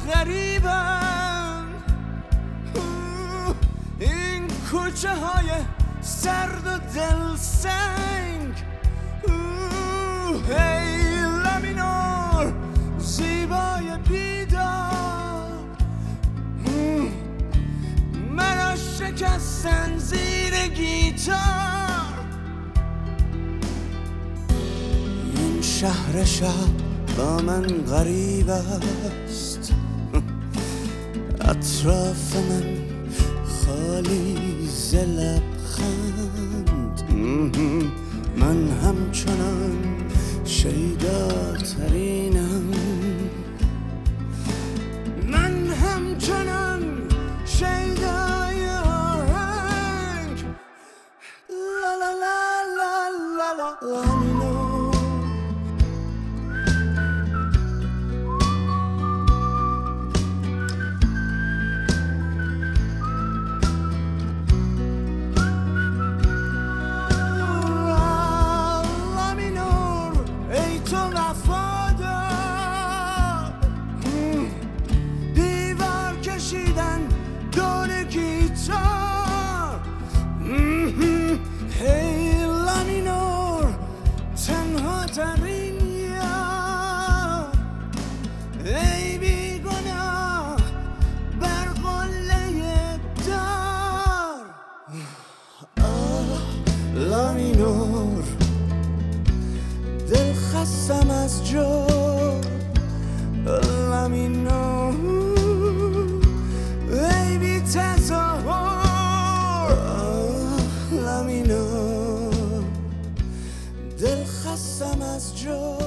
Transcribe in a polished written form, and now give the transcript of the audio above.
غریبن، این کوچه های سرد و دلسنگ. هی لامینور زیبای بیدار، مرا شکستن زیر گیتار. این شهر شب با من غریب است، اطراف من خالی ز لبخند. من همچنان شیداترینم، من همچنان شیدای آهنگ. لا لا لا لا لا لا لامینور. دیوار کشیدن دور گیتار. هی لامینور تنها ترین یار، ای بیگناه بر قله دار. لامینور دل خستم از جو. لامینور ای بی تظاهر. لامینور دل خستم از جو.